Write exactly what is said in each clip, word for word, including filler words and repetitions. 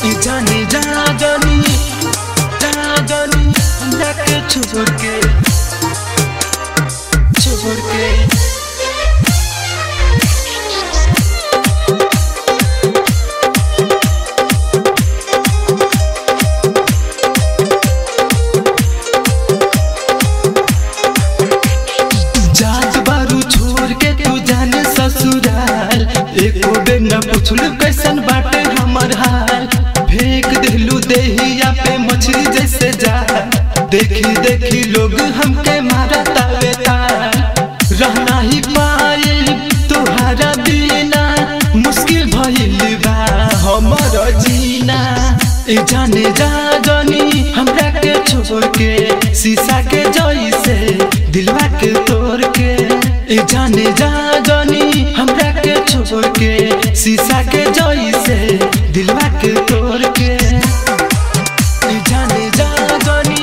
जाने जा जानी जा जानी हमरा के छोड़ के छोड़ के जात बारू छोड़ के तू जाने ससुराल एको बेर न पूछलू कैसन बाटे हमर हाल फेंक दिलू देहिया पे मछली जैसे जा देखी देखी लोग हमके मारता बेटा रहना ही पाए तुहारा बिना मुश्किल भइल बा हमर जीना ए जाने जा जानी हमरा के छोड़ के शीशा के जैसे दिलवा के तोड़ के ए जाने जा जानी हमरा के छोड़ के शीशा के जैसे दिलवा के तोड़ के ए जाने जा जानी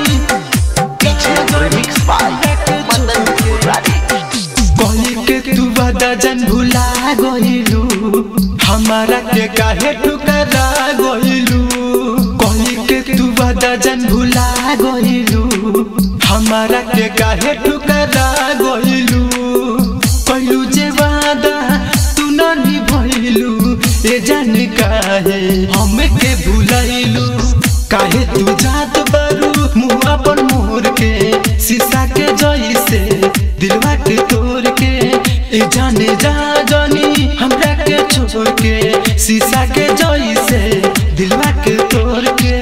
कहली के तू वादा जन भुला गइलू हमारा के काहे ठुकरा गइलू कहली के तू वादा जन भुला गइलू हमारा के काहे ठुकरा गइलू कहलू जे वादा तू न निभइलू ए जान काहे हमके भुलाइलू काहे तू जात बारू मुँह अपन मोर के शीशा के जैसे दिलवा के तोड़ के ए जाने जा जानी हमरा के छोड़ के शीशा के जैसे दिलवा के तोड़ के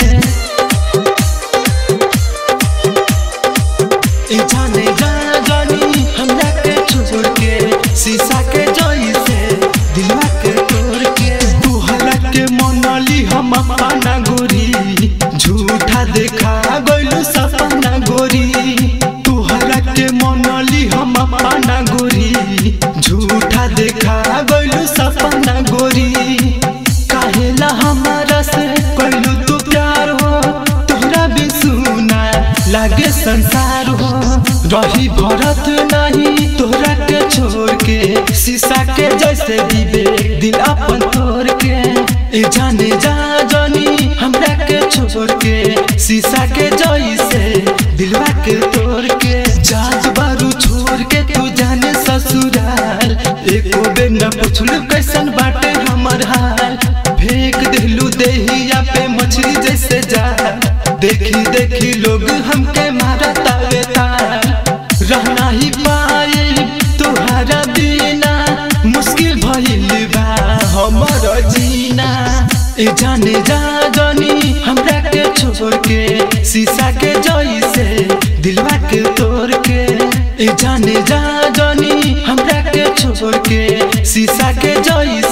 ए जाने जा जानी हमरा के छोड़ के शीशा के जैसे दिलवा के तोड़ के तू हला के मनली हम अपना गोरी झूठा देखा गइलू सपना गोरी तू हला के मनली हम अपना गोरी झूठा देखा गइलू सपना गोरी काहेला हमारा से कइलू तू प्यार हो तोहरा भी सुना लागे संसार हो रही भरत नहीं तोहरा के छोड़ के शीशा के जैसे विवेक दिल अपन तोड़ के ए जाने जा जानी हमरा के छोड़ के शीशा के जैसे दिलवा के तोड़ के जात बारू छोड़ के तू जाने ससुराल एको बेर न पूछलू कैसन बाटे हमर हाल फेंक दिलू देहिया पे मछली जैसे जा देखी देखी लोग हमके मारता बेटा रहना ही पाए तुहारा बिना मुश्किल भइल बा हमर जीना ए जाने जा जानी हमरा के छोड़ के शीशा के जैसे दिलवा के तोड़ के ए जाने जा जानी हमरा के छोड़ के शीशा के जैसे